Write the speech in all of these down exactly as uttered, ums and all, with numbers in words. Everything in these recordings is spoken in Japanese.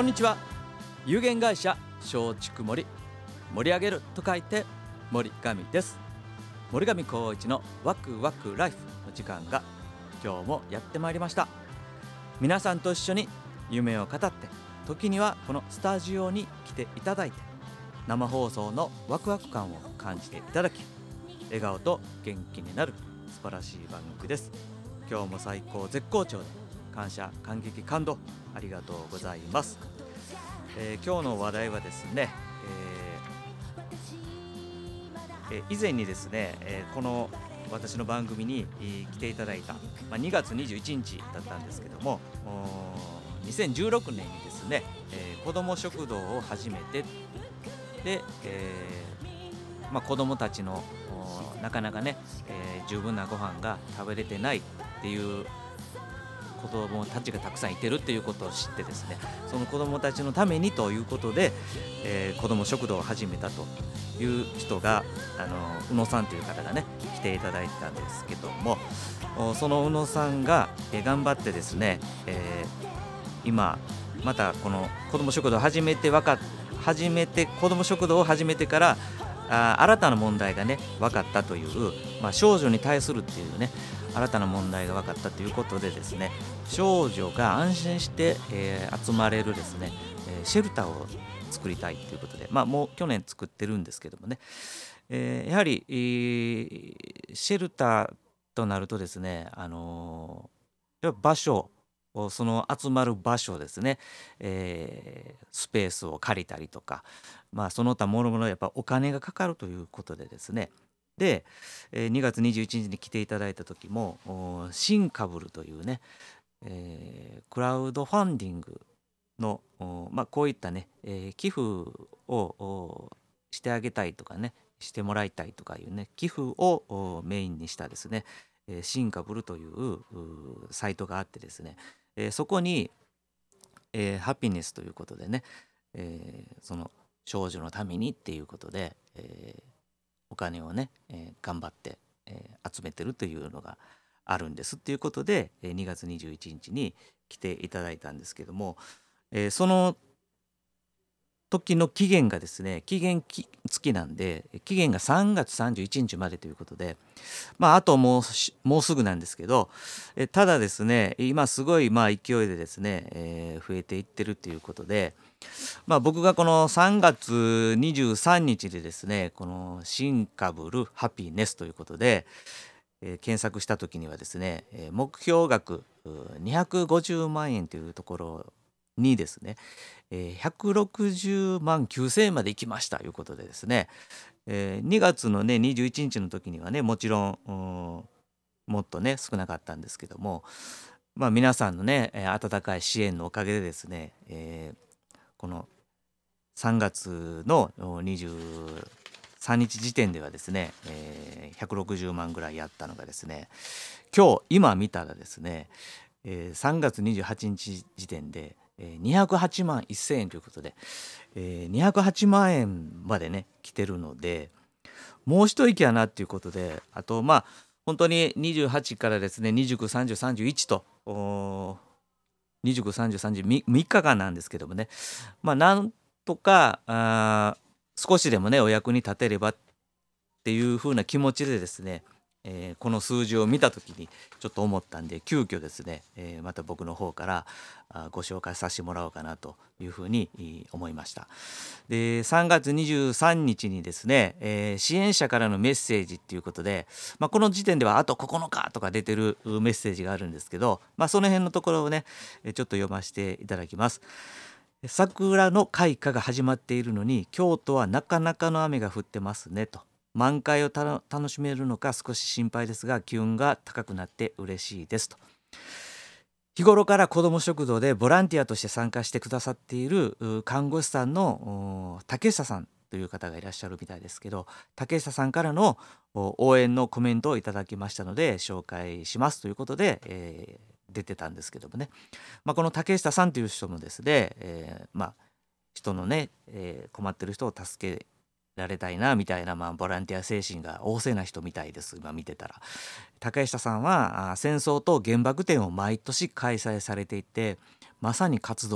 こんにちは。有限会社松竹森、盛り上げると書いて森上です。森上光一のワクワクライフの時間が今日もやってまいりました。皆さんと一緒に夢を語って、時にはこのスタジオに来ていただいて、生放送のワクワク感を感じていただき、笑顔と元気になる素晴らしい番組です。今日も最高絶好調で感謝感激感動ありがとうございます。えー、今日の話題はですね、えーえー、以前にですね、えー、この私の番組に、えー、来ていただいた、まあ、にがつにじゅういちにちだったんですけども、にせんじゅうろくねんにですね、えー、子ども食堂を始めて、で、えーまあ、子どもたちのなかなかね、えー、十分なご飯が食べれてないっていう子どもたちがたくさんいてるっていうことを知ってですね、その子どもたちのためにということで、えー、子ども食堂を始めたという人が、あの宇野さんという方がね来ていただいたんですけども、その宇野さんが、えー、頑張ってですね、えー、今またこの子ども食堂を始めてわか始めて子ども食堂を始めてからあ新たな問題がね分かったという、まあ、少女に対するっていうね新たな問題が分かったということでですね、少女が安心して、えー、集まれるですね、えー、シェルターを作りたいということで、まあもう去年作ってるんですけどもね、えー、やはり、えー、シェルターとなるとですね、あのー、やっぱ場所その集まる場所ですね、えー、スペースを借りたりとか、まあ、その他もろもろやっぱお金がかかるということでですね、で、えー、にがつにじゅういちにちに来ていただいた時もシンカブルというね、えー、クラウドファンディングの、まあ、こういったね、えー、寄付をしてあげたいとかねしてもらいたいとかいうね寄付をメインにしたですね、えー、シンカブルというサイトがあってですね、えー、そこに、えー、ハピネスということでね、えー、その少女のためにっていうことで、えー、お金をね、えー、頑張って、えー、集めてるというのがあるんですっていうことで、えー、にがつにじゅういちにちに来ていただいたんですけども、えー、その時の期限がですね期限付きなんで、期限がさんがつさんじゅういちにちまでということで、まああともうもうすぐなんですけど、えただですね今すごいまあ勢いでですね、えー、増えていってるということで、まあ僕がこのさんがつにじゅうさんにちでですねこのシンカブルハピネスということで、えー、検索した時にはですね目標額にひゃくごじゅうまんえんというところにですね、えー、ひゃくろくじゅうまんきゅうせんえんまで行きましたということでですね、えー、にがつのねにじゅういちにちの時にはねもちろんもっとね少なかったんですけども、まあ皆さんのね温かい支援のおかげでですね、えー、このさんがつのにじゅうさんにち時点ではですね、えー、ひゃくろくじゅうまんぐらいやったのがですね、今日今見たらですね、えー、さんがつにじゅうはちにち時点でにひゃくはちまんせんえんということで、えー、にひゃくはちまんえんまでね来てるので、もう一息やなっていうことで、あとまあ本当ににじゅうはちからですねにじゅうく、さんじゅう、さんじゅういちとにじゅうく、さんじゅう、さんじゅうみっかかんなんですけどもね、まあなんとかあ少しでもねお役に立てればっていう風な気持ちでですね、えー、この数字を見た時にちょっと思ったんで、急遽ですね、えー、また僕の方からあご紹介させてもらおうかなというふうに思いました。でさんがつにじゅうさんにちにですね、えー、支援者からのメッセージっていうことで、まあ、この時点ではあとここのかとか出てるメッセージがあるんですけど、まあ、その辺のところをねちょっと読ませていただきます。桜の開花が始まっているのに京都はなかなかの雨が降ってますねと。満開をた楽しめるのか少し心配ですが気温が高くなって嬉しいですと。日頃から子ども食堂でボランティアとして参加してくださっている看護師さんの竹下さんという方がいらっしゃるみたいですけど、竹下さんからの応援のコメントをいただきましたので紹介しますということで、えー、出てたんですけどもね、まあ、この竹下さんという人もですね、えー、まあ人のね、えー、困ってる人を助けられたいなみたいな、まあ、ボランティア精神が旺盛な人みたいです。今見てたら竹下さんは戦争と原爆展を毎年開催されていて、まさに活動家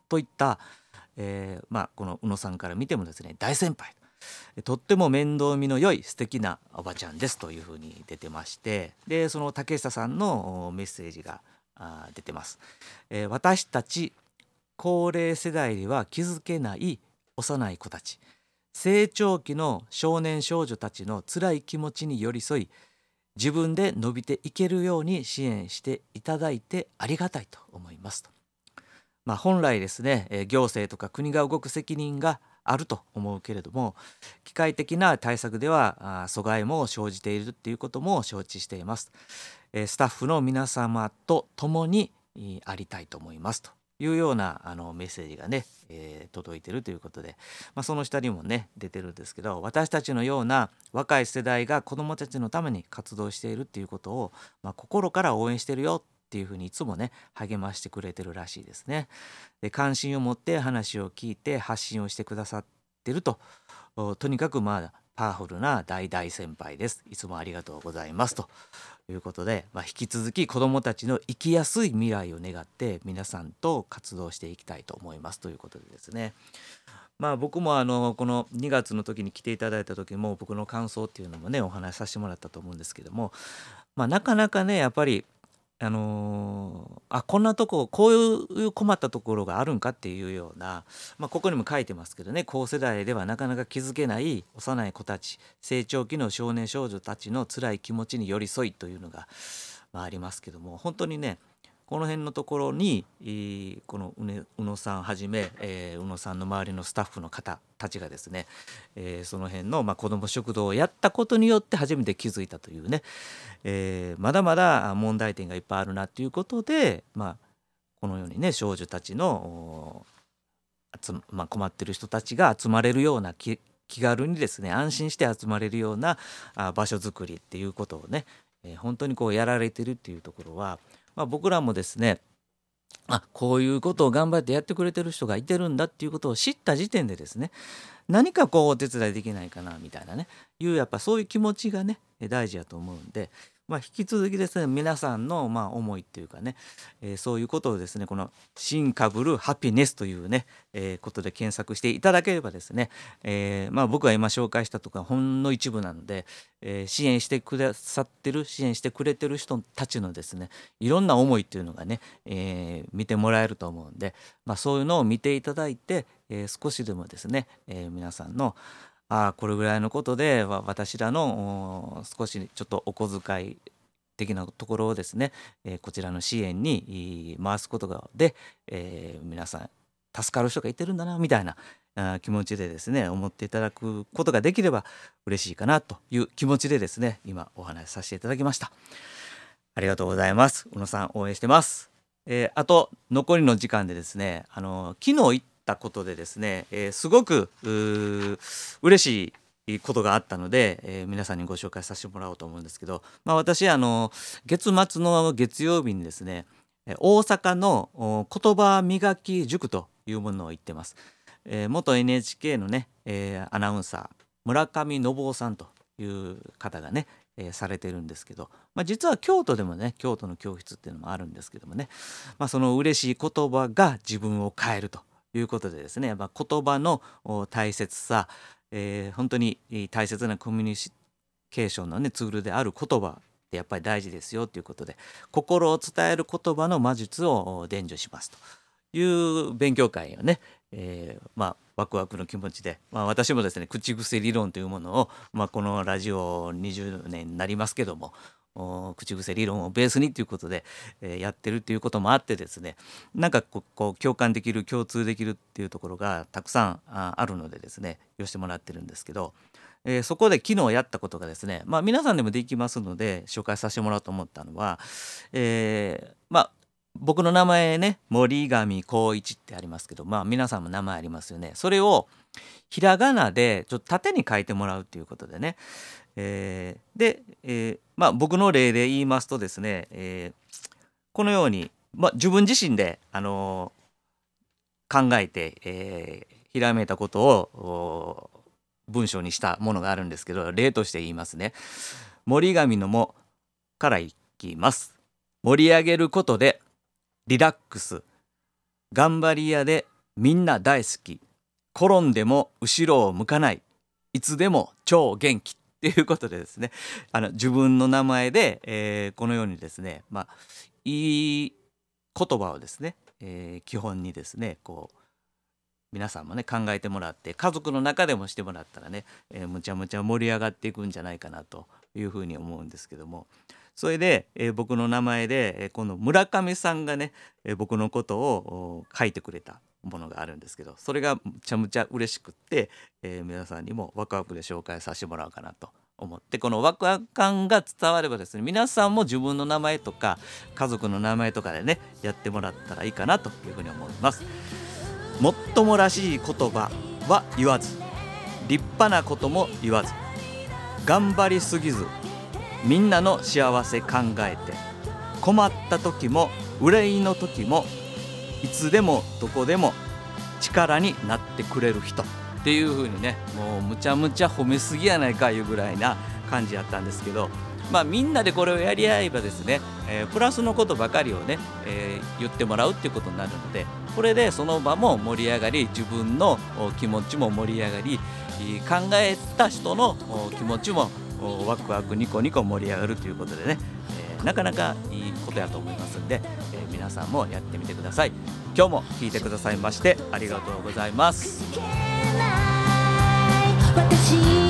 といった、えーまあ、この宇野さんから見てもですね大先輩、とっても面倒見の良い素敵なおばちゃんですというふうに出てまして、でその竹下さんのメッセージがあ出てます。えー私たち高齢世代では気づけない幼い子たち、成長期の少年少女たちの辛い気持ちに寄り添い、自分で伸びていけるように支援していただいてありがたいと思いますと。まあ、本来ですね、えー行政とか国が動く責任があると思うけれども、機械的な対策ではあー阻害も生じているっていうことも承知しています。えースタッフの皆様と共にえーありたいと思いますというようなあのメッセージがね、えー届いているということで、まあ、その下にもね出てるんですけど、私たちのような若い世代が子どもたちのために活動しているっていうことを、まあ、心から応援してるよっていうふうにいつもね励ましてくれてるらしいですね。で関心を持って話を聞いて発信をしてくださってると、おとにかくまあパワフルな大大先輩です、いつもありがとうございますということで、まあ、引き続き子どもたちの生きやすい未来を願って皆さんと活動していきたいと思いますということでですね、まあ僕もあのこのにがつの時に来ていただいた時も僕の感想っていうのもねお話しさせてもらったと思うんですけども、まあなかなかねやっぱりあのーあこんなとここういう困ったところがあるんかっていうような、まあ、ここにも書いてますけどね、高世代ではなかなか気づけない幼い子たち、成長期の少年少女たちの辛い気持ちに寄り添いというのが、まあ、ありますけども、本当にねこの辺のところに、えーこの宇野宇野さんはじめ、えー宇野さんの周りのスタッフの方たちがですね、えーその辺の、まあ、子ども食堂をやったことによって初めて気づいたというね、えーまだまだ問題点がいっぱいあるなということで、まあ、このようにね少女たちのお集ままあ、困ってる人たちが集まれるような気気軽にですね安心して集まれるようなあ場所づくりっていうことをね、えー本当にこうやられてるっていうところは、まあ、僕らもですね、あこういうことを頑張ってやってくれてる人がいてるんだっていうことを知った時点でですね、何かこうお手伝いできないかなみたいなねいうやっぱそういう気持ちがねえ大事やと思うんで、まあ、引き続きですね皆さんのまあ思いっていうかね、えーそういうことをですねこの「新かぶるハピネス」というね、えーことで検索していただければですね、えーまあ、僕が今紹介したとかほんの一部なので、えー支援してくださってる支援してくれてる人たちのですねいろんな思いっていうのがね、えー見てもらえると思うんで、まあ、そういうのを見ていただいて、えー少しでもですね、えー皆さんのああこれぐらいのことでわ私らのお少しちょっとお小遣い的なところをですね、えーこちらの支援にい回すことがで、えー皆さん助かる人がいてるんだなみたいなあー気持ちでですね思っていただくことができれば嬉しいかなという気持ちでですね今お話しさせていただきました。ありがとうございます。宇野さん応援してます。えーあと残りの時間でですね、あの昨日言ったことでですね、えーすごくうー嬉しいことがあったので、えー皆さんにご紹介させてもらおうと思うんですけど、まあ、私あの月末の月曜日にですね、えー大阪のお言葉磨き塾というものを行ってます。えー元 エヌエイチケー のね、えーアナウンサー村上信夫さんという方がね、えーされてるんですけど、まあ、実は京都でもね京都の教室っていうのもあるんですけどもね、まあ、その嬉しい言葉が自分を変えるということでですね、やっぱ言葉のお大切さ、えー本当にえー大切なコミュニケーションの、ね、ツールである言葉ってやっぱり大事ですよということで、心を伝える言葉の魔術をお伝授しますという勉強会をね、えーまあ、ワクワクの気持ちで、まあ、私もですね口癖理論というものを、まあ、このラジオにじゅうねんになりますけどもお口癖理論をベースにということで、えーやってるっていうこともあってですね、なんかこうこう共感できる共通できるっていうところがたくさんああるのでですね寄してもらってるんですけど、えーそこで昨日やったことがですね、まあ、皆さんでもできますので紹介させてもらおうと思ったのは、えーまあ僕の名前ね森上光一ってありますけど、まあ皆さんも名前ありますよね。それをひらがなでちょっと縦に書いてもらうっていうことでね、えーで、えーまあ僕の例で言いますとですね、えーこのように、まあ、自分自身で、あのー考えて、えーひらめいたことをお文章にしたものがあるんですけど、例として言いますね。森上のもからいきます。盛り上げることでリラックス、頑張り屋でみんな大好き、転んでも後ろを向かない、いつでも超元気っていうことでですね、あの自分の名前で、えーこのようにですね、まあ、いい言葉をですね、えー基本にですね、こう皆さんもね考えてもらって、家族の中でもしてもらったらね、えーむちゃむちゃ盛り上がっていくんじゃないかなというふうに思うんですけども、それで、えー僕の名前で、えーこの村上さんがね、えー僕のことをお書いてくれたものがあるんですけど、それがむちゃむちゃ嬉しくって、えー皆さんにもワクワクで紹介させてもらおうかなと思って、このワクワク感が伝わればですね、皆さんも自分の名前とか家族の名前とかでねやってもらったらいいかなというふうに思います。もっともらしい言葉は言わず、立派なことも言わず、頑張りすぎず、みんなの幸せ考えて、困った時も憂いの時もいつでもどこでも力になってくれる人っていう風にね、もうむちゃむちゃ褒めすぎやないかいうぐらいな感じやったんですけど、まあみんなでこれをやり合えばですね、えープラスのことばかりをね、えー言ってもらうっていうことになるので、これでその場も盛り上がり、自分のお気持ちも盛り上がり、いい考えた人のお気持ちもおワクワクニコニコ盛り上がるということでね、えーなかなかいいことやと思いますんで、えー皆さんもやってみてください。今日も聞いてくださいましてありがとうございます。 私